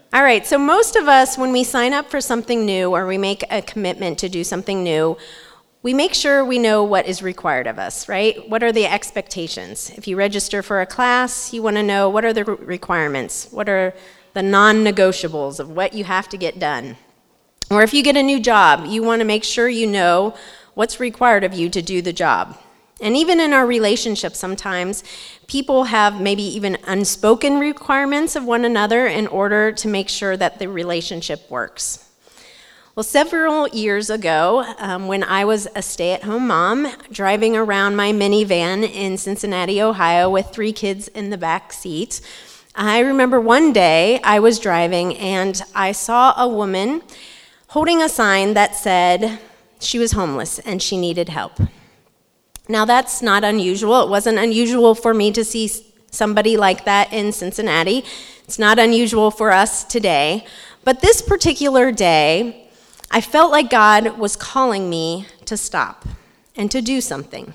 All right, so most of us, when we sign up for something new or we make a commitment to do something new, we make sure we know what is required of us, right? What are the expectations? If you register for a class, you want to know what are the requirements? What are the non-negotiables of what you have to get done? Or if you get a new job, you want to make sure you know what's required of you to do the job. And even in our relationships, sometimes people have maybe even unspoken requirements of one another in order to make sure that the relationship works. Well, several years ago, when I was a stay-at-home mom, driving around my minivan in Cincinnati, Ohio, with 3 kids in the back seat, I remember one day I was driving and I saw a woman holding a sign that said she was homeless and she needed help. Now, that's not unusual. It wasn't unusual for me to see somebody like that in Cincinnati. It's not unusual for us today. But this particular day, I felt like God was calling me to stop and to do something.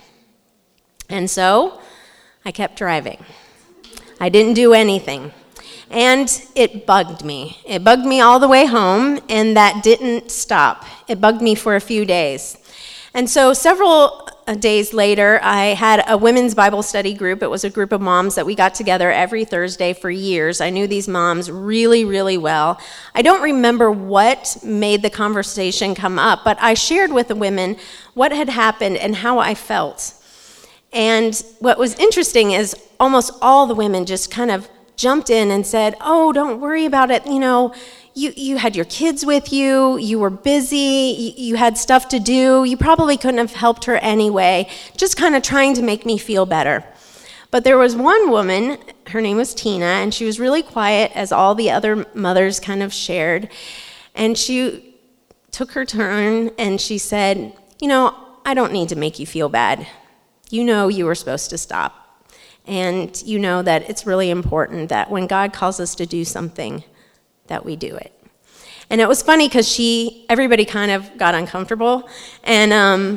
And so I kept driving. I didn't do anything. And it bugged me. It bugged me all the way home, and that didn't stop. It bugged me for a few days. And so several days later, I had a women's Bible study group. It was a group of moms that we got together every Thursday for years. I knew these moms really, really well. I don't remember what made the conversation come up, but I shared with the women what had happened and how I felt. And what was interesting is almost all the women just kind of jumped in and said, "Oh, don't worry about it. You had your kids with you, you were busy, you had stuff to do, you probably couldn't have helped her anyway," just kind of trying to make me feel better. But there was one woman, her name was Tina, and she was really quiet as all the other mothers kind of shared. And she took her turn and she said, "I don't need to make you feel bad. You know you were supposed to stop. And you know that it's really important that when God calls us to do something, that we do it." And it was funny because everybody kind of got uncomfortable, and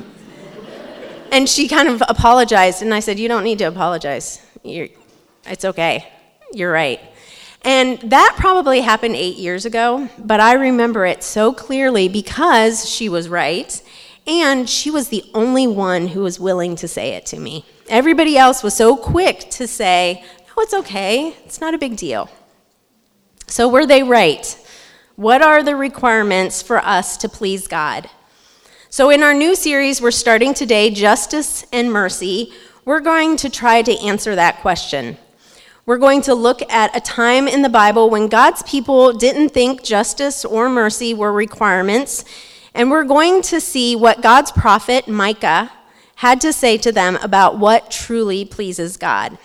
she kind of apologized, and I said, "You don't need to apologize. It's okay. You're right." And that probably happened 8 years ago, but I remember it so clearly because she was right, and she was the only one who was willing to say it to me. Everybody else was so quick to say, "No, it's okay. It's not a big deal." So were they right? What are the requirements for us to please God? So in our new series we're starting today, Justice and Mercy, we're going to try to answer that question. We're going to look at a time in the Bible when God's people didn't think justice or mercy were requirements, and we're going to see what God's prophet Micah had to say to them about what truly pleases God.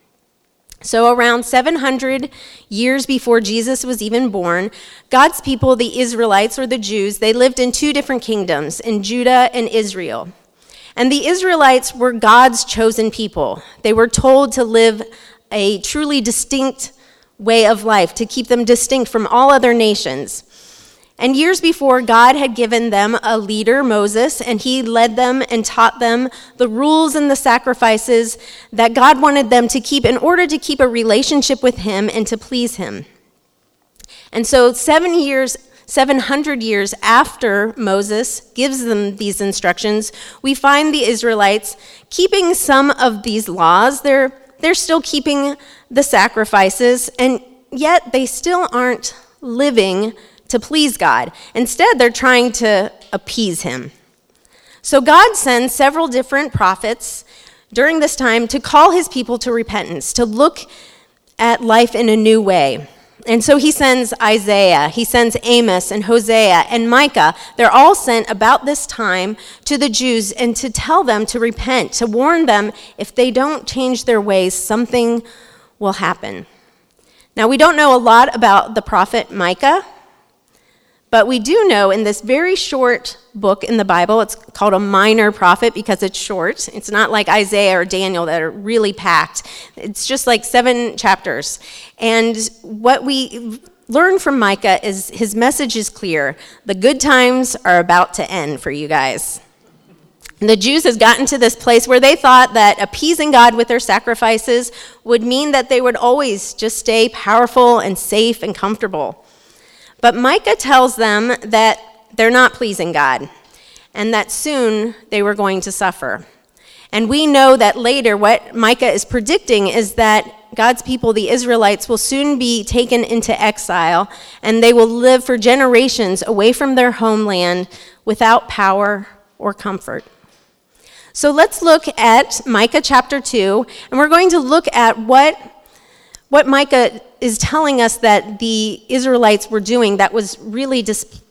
So around 700 years before Jesus was even born, God's people, the Israelites or the Jews, they lived in 2 different kingdoms, in Judah and Israel. And the Israelites were God's chosen people. They were told to live a truly distinct way of life, to keep them distinct from all other nations. And years before, God had given them a leader, Moses, and he led them and taught them the rules and the sacrifices that God wanted them to keep in order to keep a relationship with him and to please him. And so 700 years after Moses gives them these instructions, we find the Israelites keeping some of these laws. They're still keeping the sacrifices, and yet they still aren't living to please God. Instead, they're trying to appease him. So God sends several different prophets during this time to call his people to repentance, to look at life in a new way. And so he sends Isaiah, he sends Amos and Hosea and Micah. They're all sent about this time to the Jews and to tell them to repent, to warn them if they don't change their ways, something will happen. Now, we don't know a lot about the prophet Micah, but we do know in this very short book in the Bible, it's called a minor prophet because it's short. It's not like Isaiah or Daniel that are really packed. It's just like 7 chapters. And what we learn from Micah is his message is clear. The good times are about to end for you guys. The Jews has gotten to this place where they thought that appeasing God with their sacrifices would mean that they would always just stay powerful and safe and comfortable. But Micah tells them that they're not pleasing God and that soon they were going to suffer. And we know that later what Micah is predicting is that God's people, the Israelites, will soon be taken into exile, and they will live for generations away from their homeland without power or comfort. So let's look at Micah chapter 2, and we're going to look at what Micah is telling us that the Israelites were doing that was really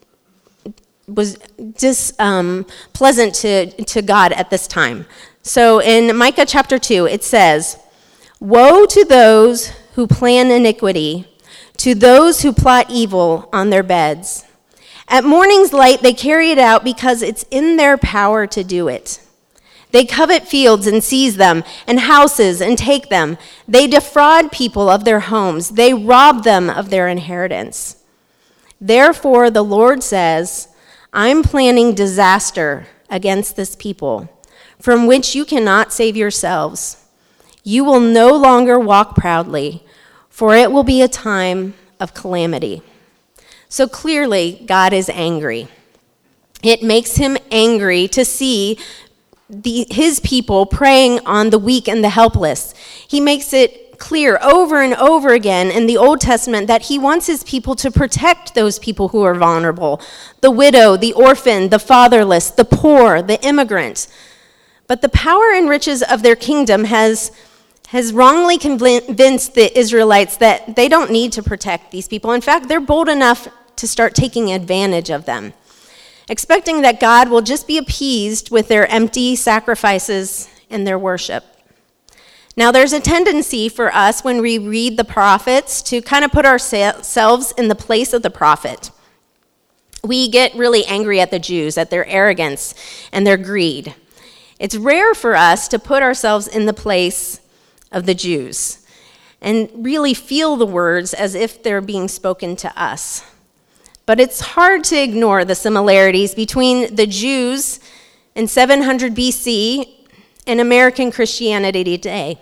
pleasant to God at this time. So in Micah chapter 2, it says, "Woe to those who plan iniquity, to those who plot evil on their beds. At morning's light they carry it out because it's in their power to do it. They covet fields and seize them, and houses and take them. They defraud people of their homes. They rob them of their inheritance. Therefore the Lord says, I'm planning disaster against this people, from which you cannot save yourselves. You will no longer walk proudly, for it will be a time of calamity." So clearly, God is angry. It makes him angry to see his people preying on the weak and the helpless. He makes it clear over and over again in the Old Testament that he wants his people to protect those people who are vulnerable: the widow, the orphan, the fatherless, the poor, the immigrant. But the power and riches of their kingdom has wrongly convinced the Israelites that they don't need to protect these people. In fact, they're bold enough to start taking advantage of them, expecting that God will just be appeased with their empty sacrifices and their worship. Now, there's a tendency for us when we read the prophets to kind of put ourselves in the place of the prophet. We get really angry at the Jews, at their arrogance and their greed. It's rare for us to put ourselves in the place of the Jews and really feel the words as if they're being spoken to us. But it's hard to ignore the similarities between the Jews in 700 BC and American Christianity today.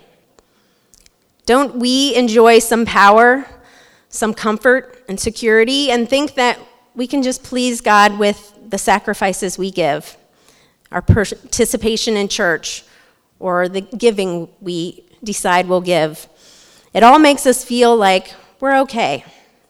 Don't we enjoy some power, some comfort and security, and think that we can just please God with the sacrifices we give, our participation in church, or the giving we decide we'll give? It all makes us feel like we're okay.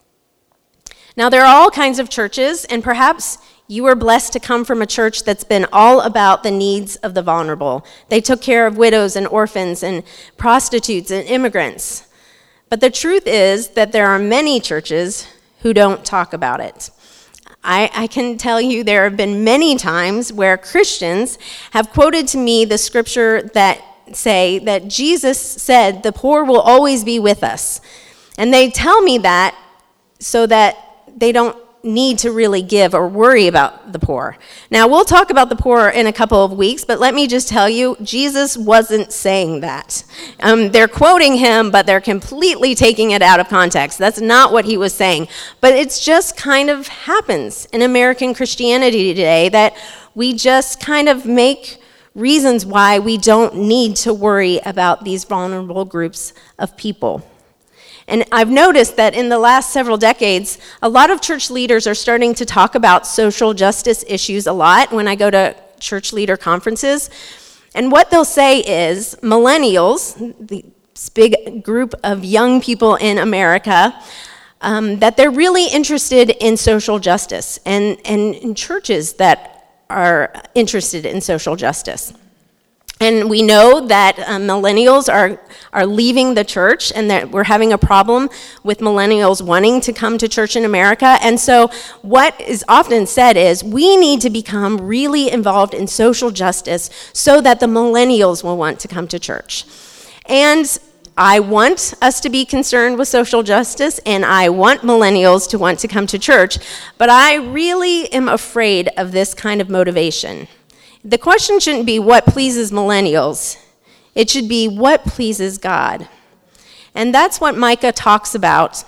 Now, there are all kinds of churches, and perhaps you were blessed to come from a church that's been all about the needs of the vulnerable. They took care of widows and orphans and prostitutes and immigrants. But the truth is that there are many churches who don't talk about it. I can tell you there have been many times where Christians have quoted to me the scripture that say that Jesus said the poor will always be with us. And they tell me that so that they don't need to really give or worry about the poor. Now, we'll talk about the poor in a couple of weeks, but let me just tell you, Jesus wasn't saying that. They're quoting him, but they're completely taking it out of context. That's not what he was saying. But it's just kind of happens in American Christianity today that we just kind of make reasons why we don't need to worry about these vulnerable groups of people. And I've noticed that in the last several decades, a lot of church leaders are starting to talk about social justice issues a lot when I go to church leader conferences. And what they'll say is millennials, this big group of young people in America, that they're really interested in social justice and in churches that are interested in social justice. And we know that millennials are leaving the church, and that we're having a problem with millennials wanting to come to church in America. And so what is often said is we need to become really involved in social justice so that the millennials will want to come to church. And I want us to be concerned with social justice, and I want millennials to want to come to church, but I really am afraid of this kind of motivation. The question shouldn't be what pleases millennials. It should be what pleases God. And that's what Micah talks about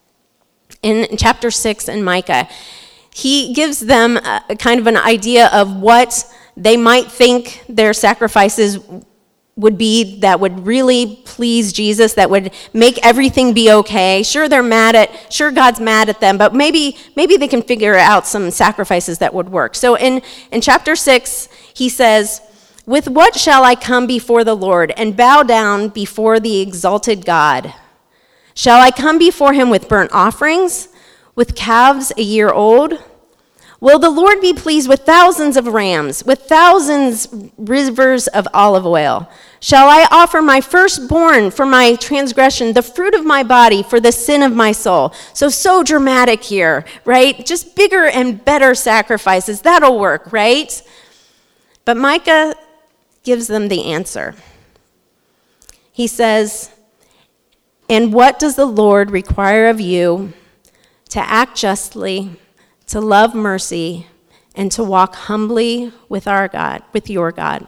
in chapter 6 in Micah. He gives them a kind of an idea of what they might think their sacrifices would be that would really please Jesus, that would make everything be okay. Sure, God's mad at them, but maybe they can figure out some sacrifices that would work. So in chapter 6, he says, "With what shall I come before the Lord and bow down before the exalted God? Shall I come before him with burnt offerings, with calves a year old? Will the Lord be pleased with thousands of rams, with thousands rivers of olive oil? Shall I offer my firstborn for my transgression, the fruit of my body for the sin of my soul?" So dramatic here, right? Just bigger and better sacrifices. That'll work, right? But Micah gives them the answer. He says, "And what does the Lord require of you? To act justly, to love mercy, and to walk humbly with our God, with your God."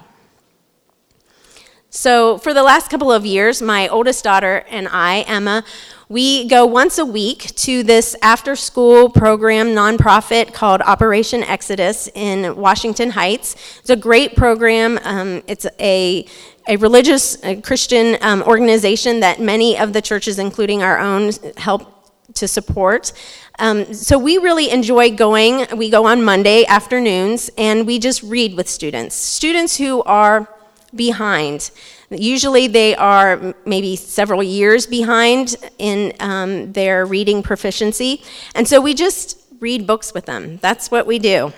So for the last couple of years, my oldest daughter and I, Emma, we go once a week to this after-school program nonprofit called Operation Exodus in Washington Heights. It's a great program. It's a religious Christian organization that many of the churches, including our own, help to support. So we really enjoy going. We go on Monday afternoons, and we just read with students who are behind. Usually they are maybe several years behind in their reading proficiency. And so we just read books with them. That's what we do.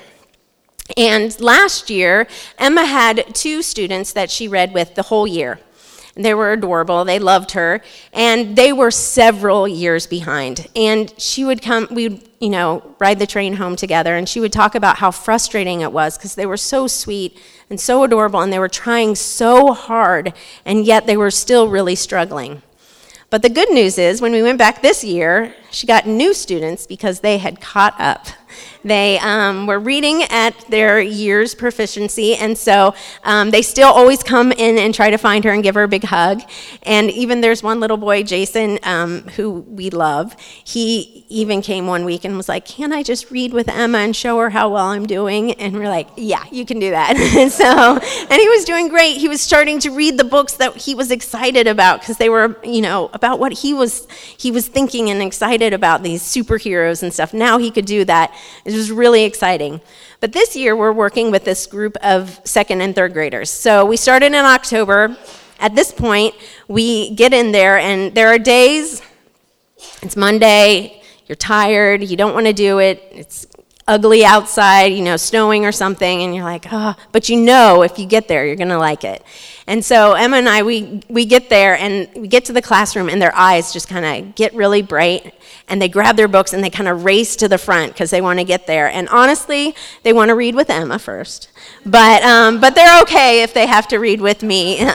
And last year, Emma had 2 students that she read with the whole year. They were adorable. They loved her. And they were several years behind. And she would come, we would, ride the train home together, and she would talk about how frustrating it was because they were so sweet and so adorable, and they were trying so hard, and yet they were still really struggling. But the good news is, when we went back this year, she got new students because they had caught up. They were reading at their year's proficiency, and so they still always come in and try to find her and give her a big hug. And even there's one little boy, Jason, who we love. He even came one week and was like, "Can I just read with Emma and show her how well I'm doing?" And we're like, "Yeah, you can do that." And he was doing great. He was starting to read the books that he was excited about because they were, about what he was thinking and excited about, these superheroes and stuff. Now he could do that. It was really exciting. But this year, we're working with this group of 2nd and 3rd graders. So we started in October. At this point, we get in there, and there are days, it's Monday, you're tired, you don't want to do it, it's ugly outside, snowing or something, and you're like, oh, but if you get there, you're going to like it. And so Emma and I, we get there, and we get to the classroom, and their eyes just kind of get really bright, and they grab their books, and they kind of race to the front because they want to get there. And honestly, they want to read with Emma first. But they're okay if they have to read with me.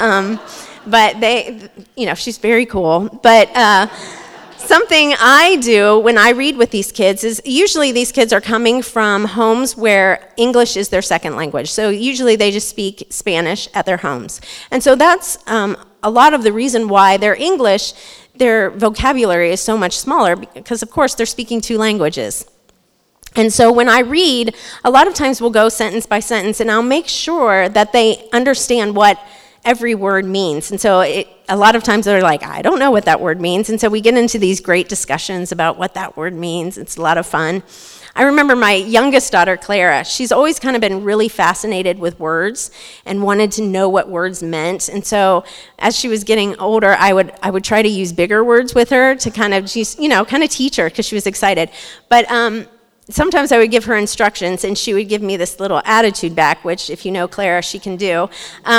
But they, she's very cool. But something I do when I read with these kids is usually these kids are coming from homes where English is their second language. So usually they just speak Spanish at their homes. And so that's a lot of the reason why their English, their vocabulary is so much smaller because, of course, they're speaking 2 languages. And so when I read, a lot of times we'll go sentence by sentence, and I'll make sure that they understand what every word means. And so a lot of times they're like, "I don't know what that word means." And so we get into these great discussions about what that word means. It's a lot of fun. I remember my youngest daughter, Clara, she's always kind of been really fascinated with words and wanted to know what words meant. And so as she was getting older, I would try to use bigger words with her to kind of teach her because she was excited. But sometimes I would give her instructions, and she would give me this little attitude back, which, if you know Clara, she can do.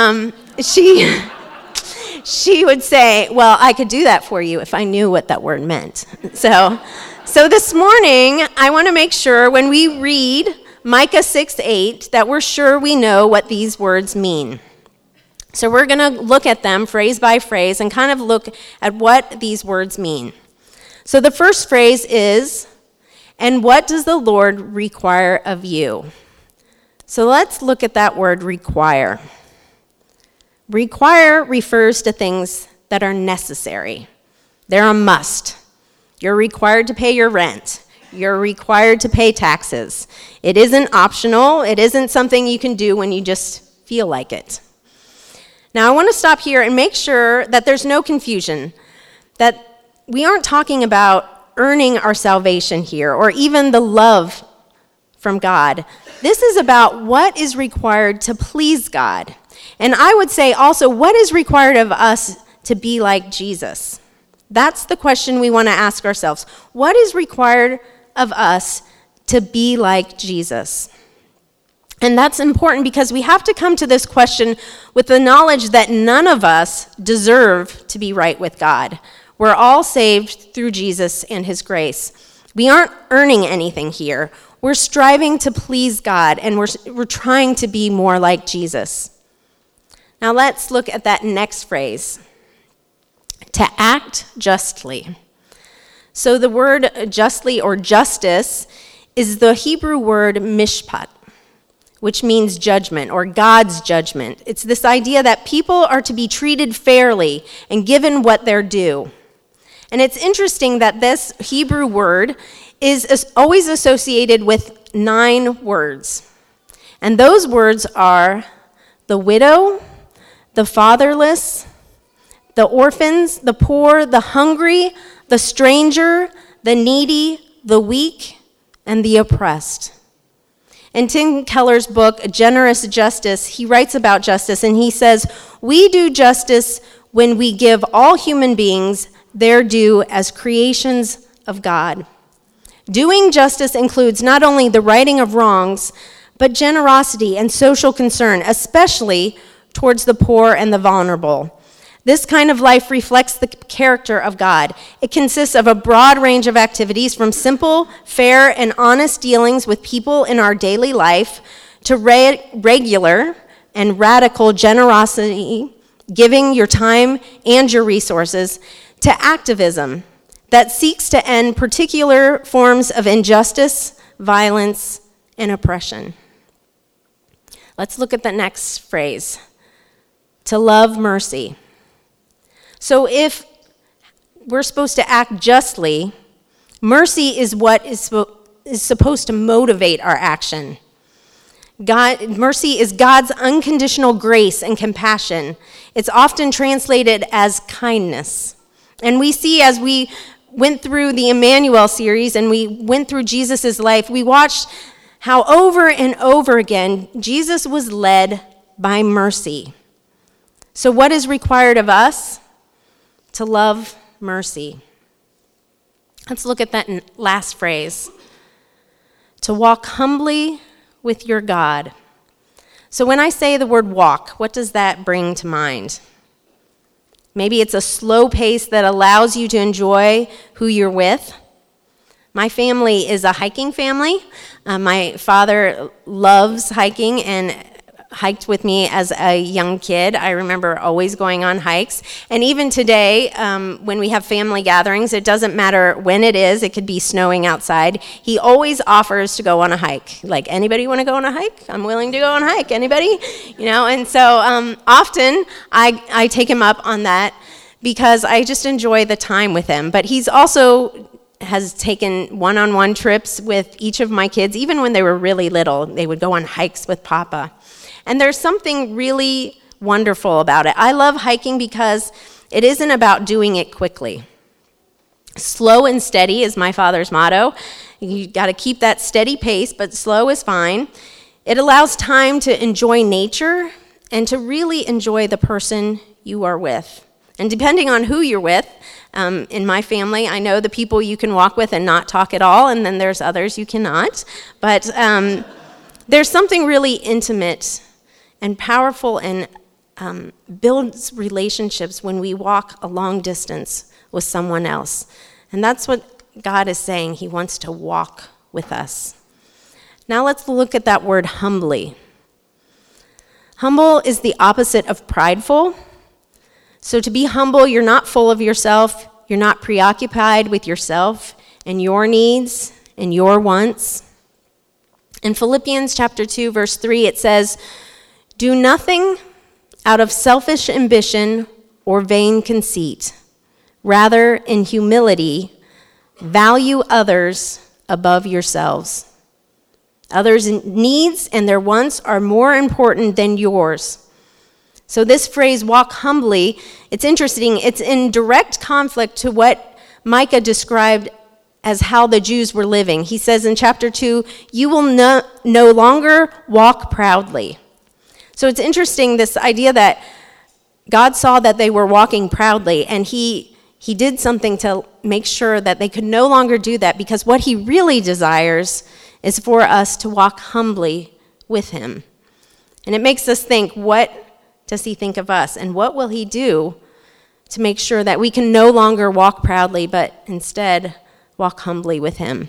She would say, "Well, I could do that for you if I knew what that word meant." So this morning, I want to make sure when we read Micah 6:8 that we're sure we know what these words mean. So we're going to look at them phrase by phrase and kind of look at what these words mean. So the first phrase is, "And what does the Lord require of you?" So let's look at that word, require. Require refers to things that are necessary. They're a must. You're required to pay your rent. You're required to pay taxes. It isn't optional. It isn't something you can do when you just feel like it. Now, I want to stop here and make sure that there's no confusion, that we aren't talking about earning our salvation here or even the love from God. This is about what is required to please God. And I would say also, what is required of us to be like Jesus? That's the question we want to ask ourselves. What is required of us to be like Jesus? And that's important because we have to come to this question with the knowledge that none of us deserve to be right with God. We're all saved through Jesus and his grace. We aren't earning anything here. We're striving to please God, and we're trying to be more like Jesus. Now let's look at that next phrase, to act justly. So the word justly or justice is the Hebrew word mishpat, which means judgment or God's judgment. It's this idea that people are to be treated fairly and given what they're due. And it's interesting that this Hebrew word is always associated with 9 words. And those words are the widow, the fatherless, the orphans, the poor, the hungry, the stranger, the needy, the weak, and the oppressed. In Tim Keller's book, Generous Justice, he writes about justice, and he says, "We do justice when we give all human beings their due as creations of God. Doing justice includes not only the righting of wrongs, but generosity and social concern, especially towards the poor and the vulnerable. This kind of life reflects the character of God. It consists of a broad range of activities, from simple, fair, and honest dealings with people in our daily life to regular and radical generosity, giving your time and your resources, to activism that seeks to end particular forms of injustice, violence, and oppression." Let's look at the next phrase, to love mercy. So if we're supposed to act justly, mercy is what is supposed to motivate our action. Mercy is God's unconditional grace and compassion. It's often translated as kindness. And we see, as we went through the Emmanuel series and we went through Jesus' life, we watched how over and over again Jesus was led by mercy. So what is required of us? To love mercy. Let's look at that last phrase, to walk humbly with your God. So when I say the word walk, what does that bring to mind? Maybe it's a slow pace that allows you to enjoy who you're with. My family is a hiking family. My father loves hiking and hiked with me as a young kid. I remember always going on hikes. And even today, when we have family gatherings, it doesn't matter when it is. It could be snowing outside. He always offers to go on a hike. Like, anybody want to go on a hike? I'm willing to go on a hike. Anybody? And so often I take him up on that because I just enjoy the time with him. But he's also has taken one-on-one trips with each of my kids. Even when they were really little, they would go on hikes with Papa. And there's something really wonderful about it. I love hiking because it isn't about doing it quickly. Slow and steady is my father's motto. You got to keep that steady pace, but slow is fine. It allows time to enjoy nature and to really enjoy the person you are with. And depending on who you're with, in my family, I know the people you can walk with and not talk at all, and then there's others you cannot. But there's something really intimate and powerful and builds relationships when we walk a long distance with someone else. And that's what God is saying. He wants to walk with us. Now let's look at that word humbly. Humble is the opposite of prideful. So to be humble, you're not full of yourself. You're not preoccupied with yourself and your needs and your wants. In Philippians chapter 2, verse 3, it says, "Do nothing out of selfish ambition or vain conceit. Rather, in humility, value others above yourselves." Others' needs and their wants are more important than yours. So this phrase, walk humbly, it's interesting. It's in direct conflict to what Micah described as how the Jews were living. He says in chapter 2, you will no longer walk proudly. So it's interesting, this idea that God saw that they were walking proudly, and he did something to make sure that they could no longer do that, because what he really desires is for us to walk humbly with him. And it makes us think, what does he think of us? And what will he do to make sure that we can no longer walk proudly, but instead walk humbly with him?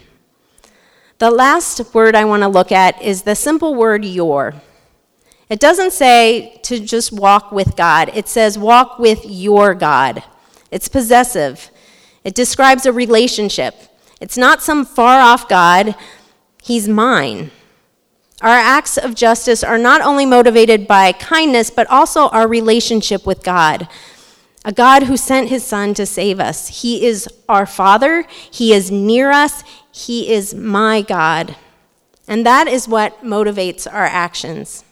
The last word I want to look at is the simple word your. It doesn't say to just walk with God. It says walk with your God. It's possessive. It describes a relationship. It's not some far-off God. He's mine. Our acts of justice are not only motivated by kindness, but also our relationship with God, a God who sent his Son to save us. He is our Father. He is near us. He is my God. And that is what motivates our actions.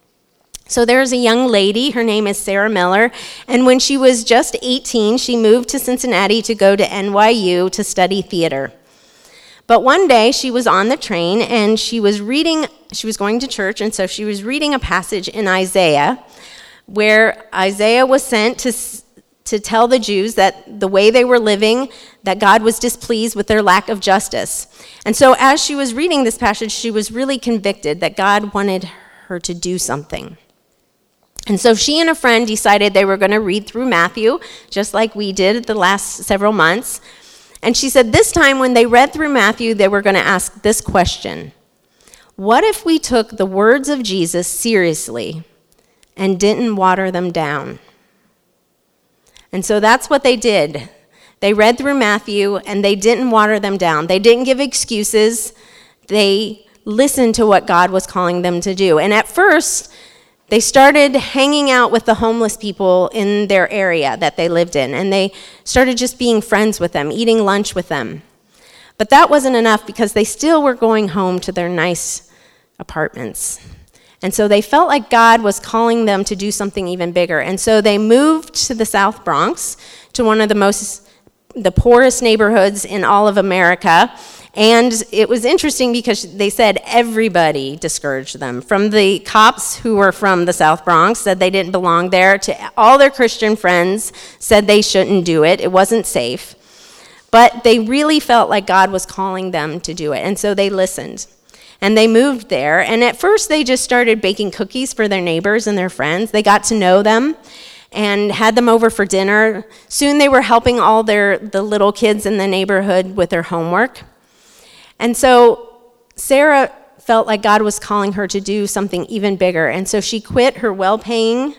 So there's a young lady, her name is Sarah Miller, and when she was just 18, she moved to Cincinnati to go to NYU to study theater. But one day she was on the train and she was going to church, and so she was reading a passage in Isaiah where Isaiah was sent to tell the Jews that the way they were living, that God was displeased with their lack of justice. And so as she was reading this passage, she was really convicted that God wanted her to do something. And so she and a friend decided they were going to read through Matthew, just like we did the last several months. And she said this time when they read through Matthew, they were going to ask this question: what if we took the words of Jesus seriously and didn't water them down? And so that's what they did. They read through Matthew and they didn't water them down. They didn't give excuses. They listened to what God was calling them to do. And at first, they started hanging out with the homeless people in their area that they lived in, and they started just being friends with them, eating lunch with them. But that wasn't enough, because they still were going home to their nice apartments. And so they felt like God was calling them to do something even bigger. And so they moved to the South Bronx, to one of the poorest neighborhoods in all of America. And it was interesting because they said everybody discouraged them. From the cops who were from the South Bronx, said they didn't belong there, to all their Christian friends said they shouldn't do it. It wasn't safe. But they really felt like God was calling them to do it. And so they listened. And they moved there. And at first they just started baking cookies for their neighbors and their friends. They got to know them and had them over for dinner. Soon they were helping all the little kids in the neighborhood with their homework. And so Sarah felt like God was calling her to do something even bigger. And so she quit her well-paying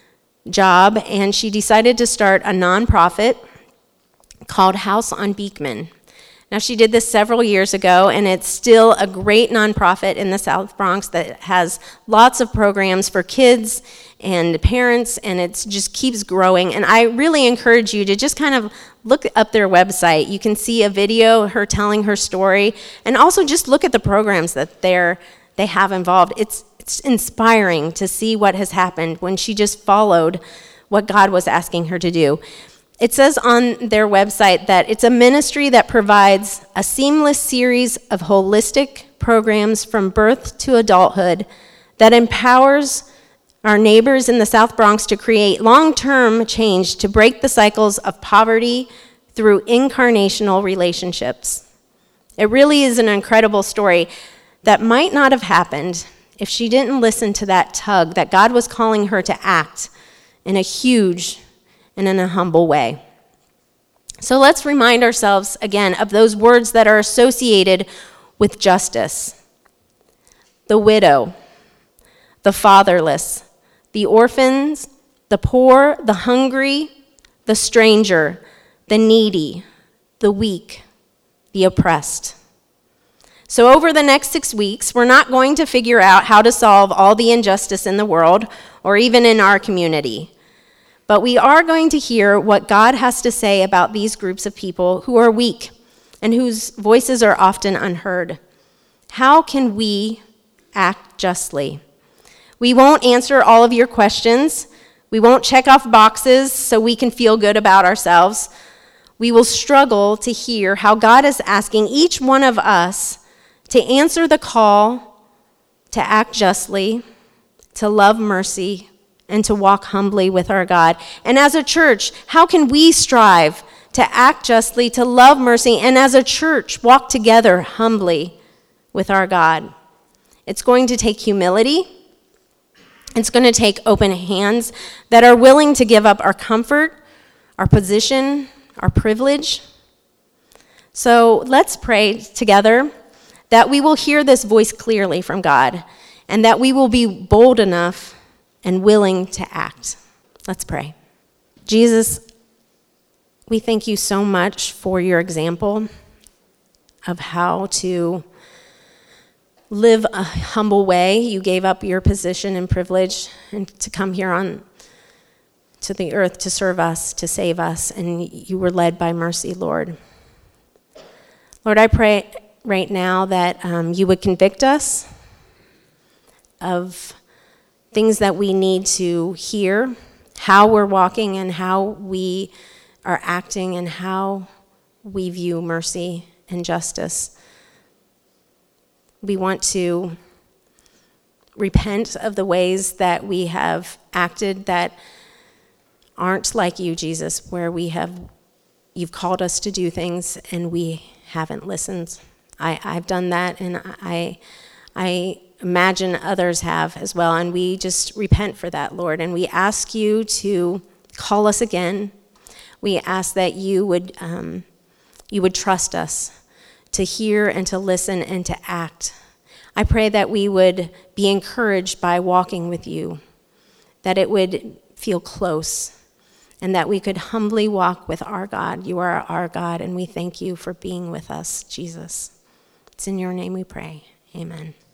job, and she decided to start a nonprofit called House on Beekman. Now, she did this several years ago, and it's still a great nonprofit in the South Bronx that has lots of programs for kids and parents, and it just keeps growing. And I really encourage you to just kind of look up their website. You can see a video, her telling her story, and also just look at the programs that they have involved. It's inspiring to see what has happened when she just followed what God was asking her to do. It says on their website that it's a ministry that provides a seamless series of holistic programs from birth to adulthood that empowers our neighbors in the South Bronx to create long-term change to break the cycles of poverty through incarnational relationships. It really is an incredible story that might not have happened if she didn't listen to that tug that God was calling her to act in a huge and in a humble way. So let's remind ourselves again of those words that are associated with justice: the widow, the fatherless, the orphans, the poor, the hungry, the stranger, the needy, the weak, the oppressed. So over the next 6 weeks, we're not going to figure out how to solve all the injustice in the world or even in our community. But we are going to hear what God has to say about these groups of people who are weak and whose voices are often unheard. How can we act justly? We won't answer all of your questions. We won't check off boxes so we can feel good about ourselves. We will struggle to hear how God is asking each one of us to answer the call to act justly, to love mercy, and to walk humbly with our God. And as a church, how can we strive to act justly, to love mercy, and as a church, walk together humbly with our God? It's going to take humility. It's going to take open hands that are willing to give up our comfort, our position, our privilege. So let's pray together that we will hear this voice clearly from God and that we will be bold enough and willing to act. Let's pray. Jesus, we thank you so much for your example of how to live a humble way. You gave up your position and privilege and to come here on to the earth to serve us, to save us, and you were led by mercy, Lord. Lord, I pray right now that you would convict us of things that we need to hear, how we're walking and how we are acting and how we view mercy and justice. We want to repent of the ways that we have acted that aren't like you, Jesus, where you've called us to do things and we haven't listened. I've done that, and I imagine others have as well, and we just repent for that, Lord, and we ask you to call us again. We ask that you would trust us to hear and to listen and to act. I pray that we would be encouraged by walking with you, that it would feel close, and that we could humbly walk with our God. You are our God, and we thank you for being with us, Jesus. It's in your name we pray. Amen.